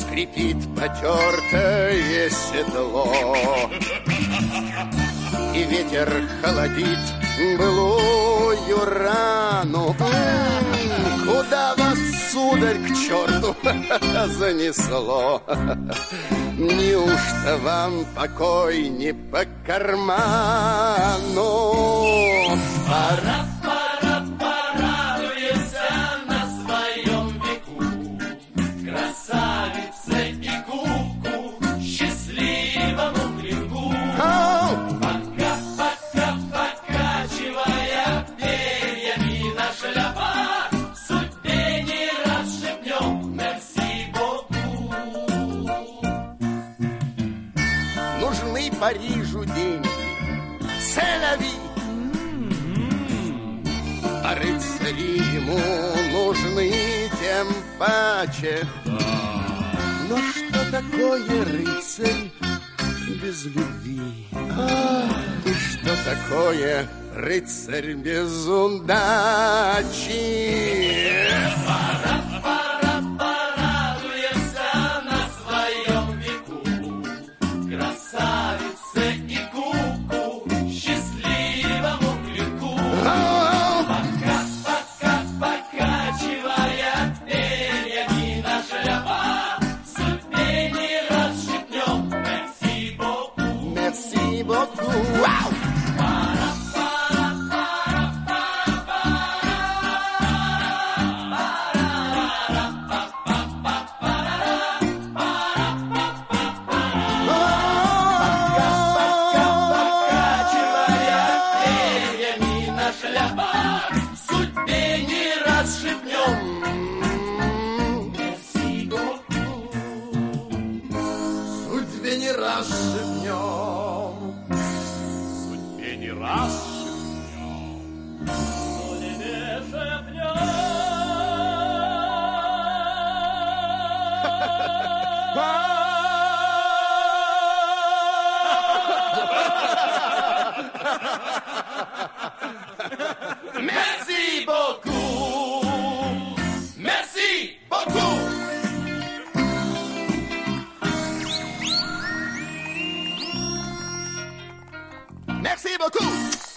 скрипит потертое седло, и ветер холодит былую рану. Куда вас, сударь, к черту занесло? Неужто вам покой не по карману? Пора, пора, порадуйся на своем веку, красавице и куку, счастливому клинку. Пока, пока, покачивая перьями на шляпах, судьбе не расшибнем мерси боку. Нужны Парижу деньги, селяви, а рыцари ему нужны тем паче. Но что такое рыцарь без любви? И что такое рыцарь без удачи? Пора, пора, порадуйся на своем веку, красавице и куку, счастливому клинку. Пока, пока, покачивая перьями на шляпах, судьбе не расшибнем мерси боку. Merci beaucoup. Пора, пора, пора, покачивая перьями на шляпах, судьбе не расшибнем мерси боку. Судьбе не расшибнем. Судьбе не раз. Merci beaucoup. Merci beaucoup. Merci beaucoup.